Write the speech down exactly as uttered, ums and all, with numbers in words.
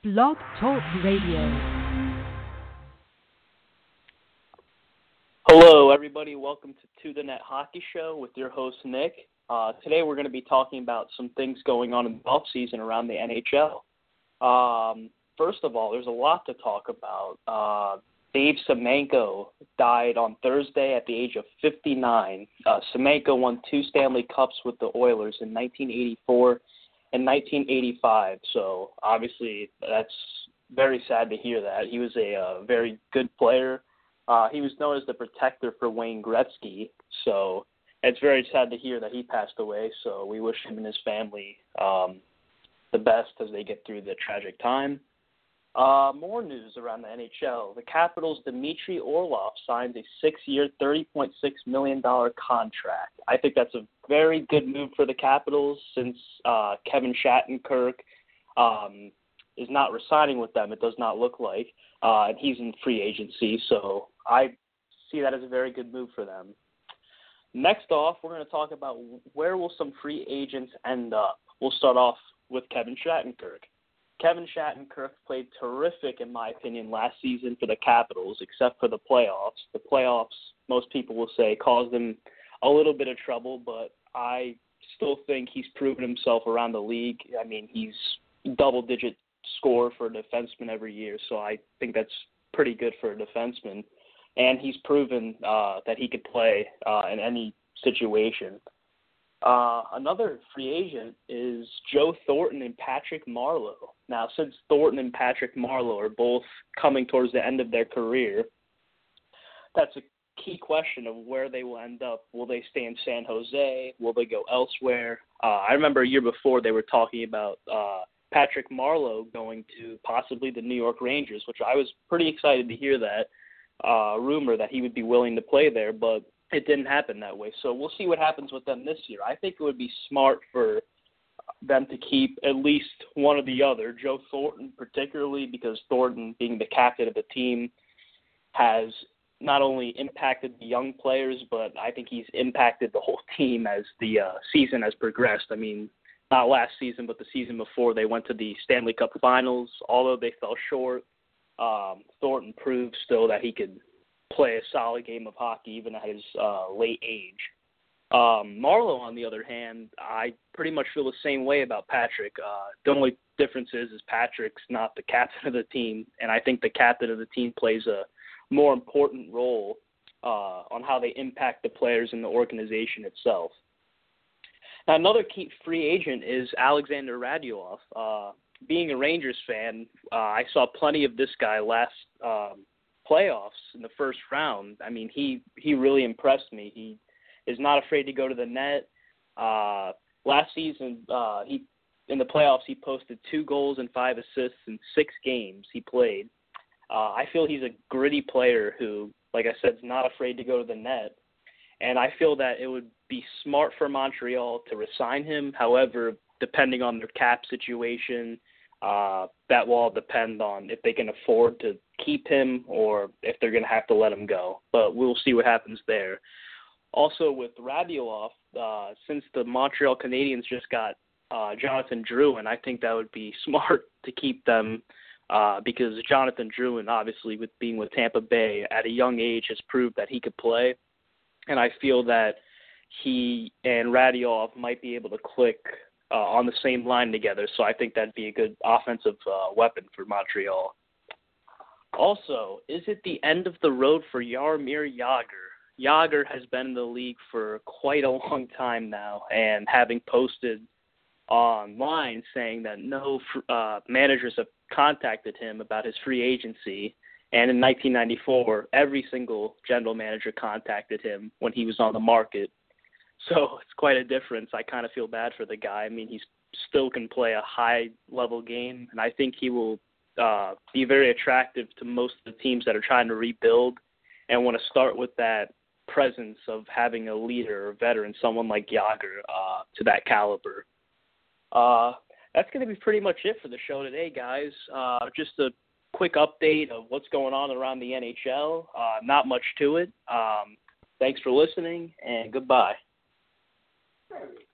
Blog Talk Radio. Hello, everybody. Welcome to To The Net Hockey Show with your host, Nick. Uh, today we're going to be talking about some things going on in the offseason around the N H L. Um, first of all, there's a lot to talk about. Uh, Dave Semenko died on Thursday at the age of fifty-nine. Uh, Semenko won two Stanley Cups with the Oilers in nineteen eighty-four and nineteen eighty-five, so obviously that's very sad to hear that. He was a uh, very good player. Uh, he was known as the protector for Wayne Gretzky, so it's very sad to hear that he passed away, so we wish him and his family um, the best as they get through the tragic time. Uh, more news around the N H L. The Capitals' Dmitry Orlov signs a six-year, thirty point six million dollars contract. I think that's a very good move for the Capitals since uh, Kevin Shattenkirk um, is not resigning with them, it does not look like, uh, and he's in free agency, so I see that as a very good move for them. Next off, we're going to talk about where will some free agents end up. We'll start off with Kevin Shattenkirk. Kevin Shattenkirk played terrific, in my opinion, last season for the Capitals, except for the playoffs. The playoffs, most people will say, caused him a little bit of trouble, but I still think he's proven himself around the league. I mean, he's double-digit scorer for a defenseman every year, so I think that's pretty good for a defenseman. And he's proven uh, that he could play uh, in any situation. Uh, another free agent is Joe Thornton and Patrick Marleau. Now, since Thornton and Patrick Marleau are both coming towards the end of their career, that's a key question of where they will end up. Will they stay in San Jose? Will they go elsewhere? Uh, I remember a year before they were talking about uh, Patrick Marleau going to possibly the New York Rangers, which I was pretty excited to hear that uh, rumor that he would be willing to play there, but it didn't happen that way. So we'll see what happens with them this year. I think it would be smart for them to keep at least one or the other. Joe Thornton particularly, because Thornton, being the captain of the team, has not only impacted the young players, but I think he's impacted the whole team as the uh, season has progressed. I mean, not last season, but the season before, they went to the Stanley Cup Finals. Although they fell short, um, Thornton proved still that he could play a solid game of hockey even at his uh, late age. Um, Marleau, on the other hand, I pretty much feel the same way about Patrick. Uh, the only difference is, is Patrick's not the captain of the team, and I think the captain of the team plays a more important role uh, on how they impact the players and the organization itself. Now, another key free agent is Alexander Radulov. Uh, being a Rangers fan, uh, I saw plenty of this guy last um, playoffs in the first round. I mean, he, he really impressed me. He is not afraid to go to the net. Uh, last season, uh, he in the playoffs, he posted two goals and five assists in six games he played. Uh, I feel he's a gritty player who, like I said, is not afraid to go to the net. And I feel that it would be smart for Montreal to resign him. However, depending on their cap situation, uh, that will all depend on if they can afford to keep him or if they're going to have to let him go. But we'll see what happens there. Also with Radulov, uh, since the Montreal Canadiens just got uh, Jonathan Drouin, I think that would be smart to keep them uh, because Jonathan Drouin, obviously, with being with Tampa Bay at a young age, has proved that he could play. And I feel that he and Radulov might be able to click uh, on the same line together. So I think that'd be a good offensive uh, weapon for Montreal. Also, is it the end of the road for Jaromir Jagr? Jagr has been in the league for quite a long time now, and having posted online saying that no uh, managers have contacted him about his free agency. And in nineteen ninety-four, every single general manager contacted him when he was on the market. So it's quite a difference. I kind of feel bad for the guy. I mean, he still can play a high-level game, and I think he will uh, be very attractive to most of the teams that are trying to rebuild and want to start with that presence of having a leader or veteran, someone like Jagr, uh, to that caliber. Uh, that's going to be pretty much it for the show today, guys. Uh, just a quick update of what's going on around the N H L. Uh, not much to it. Um, thanks for listening, and goodbye.